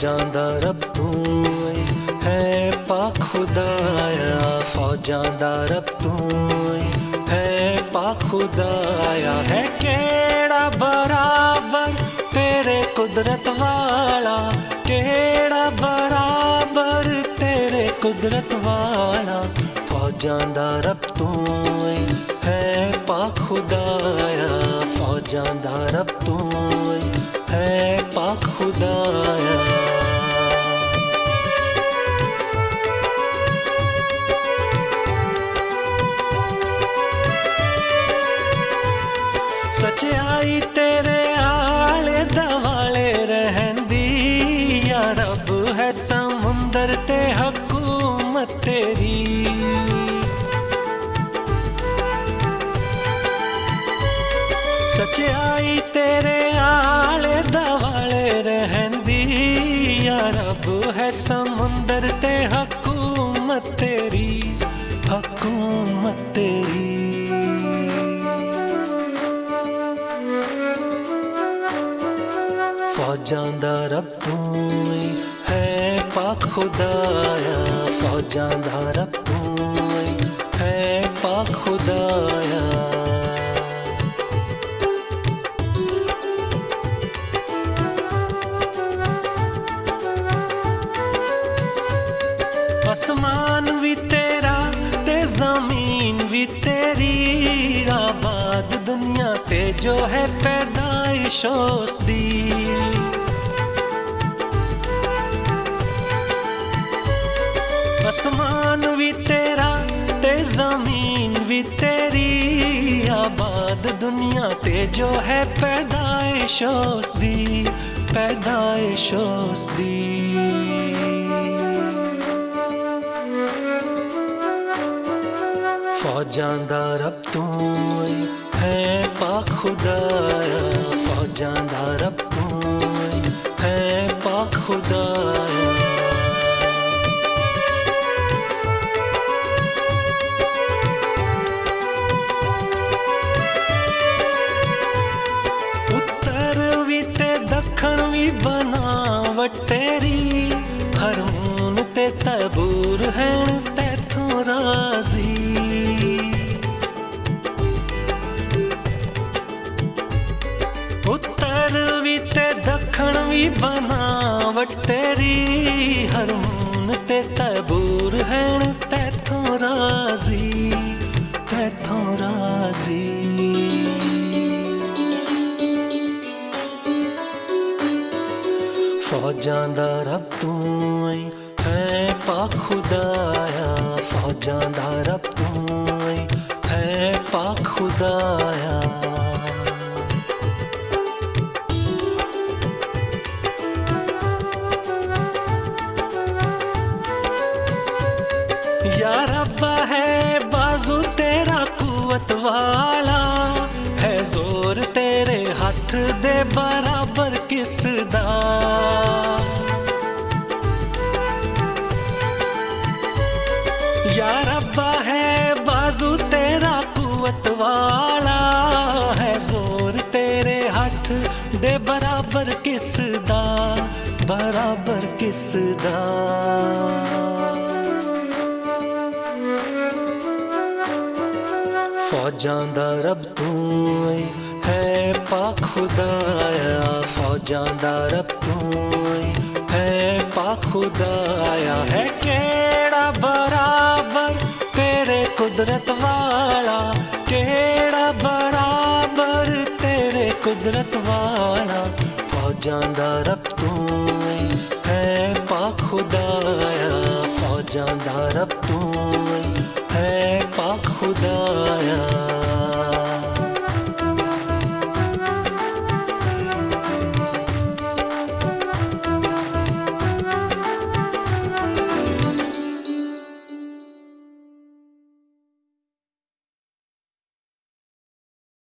फौजां दा रब तू है पाक खुदाया, फौजां दा रब तू है पाक खुदाया। है केड़ा बराबर तेरे कुदरत वाला, केड़ा बराबर तेरे कुदरत वाला। फौजां दा रब तू है पाक खुदाया, फौजां दा रब तू है पाक खुदाया। सच्चाई तेरे आले दवाले रहंदी, या रब है समुंदर ते हुकूमत तेरी। सच्चाई तेरे आले दवाले रहंदी, या रब है समुंदर ते हुकूमत तेरी, हुकूमत तेरी। फौजां दा रब तू है पाक खुदाया, फौजां दा रब तू है पाक खुदाया। आसमान भी तेरा ते जमीन भी तेरी, आबाद दुनिया ते जो है पैदाइश उसदी। आसमान भी तेरा ते जमीन भी तेरी, आबाद दुनिया ते जो है पैदाइश उसदी, पैदाइश उसदी। फौजां दा रब तू है पाक खुदाया, फौजां दा रब तू है पाक खुदाया। उत्तर भी ते दखण भी बनावट तेरी, हरमून ते तबूर हैं तैथों राजी। उत्तर भी ते दखण भी बनावट तेरी, हरमून ते तबूर हैं तैथों राजी, तैथों राजी। फौजां दा रब तू है पाक खुदाया, फौजां दा रब तू है पाक खुदाया। या रब है बाजू तेरा कुवत वाला, है जोर तेरे हाथ दे बराबर किसदा। या रब है बाजू तेरा कुवत वाला, है जोर तेरे हाथ दे बराबर किसदा, बराबर किसदा। फौजां दा रब तू है पाक खुदाया, फौजां दा रब तू है पाक खुदाया। है केड़ा बराबर तेरे कुदरत वाला, केड़ा बराबर तेरे कुदरत वाला। फौजां दा रब तू है पाक खुदाया, फौजां दा रब तू है पाक खुदाया।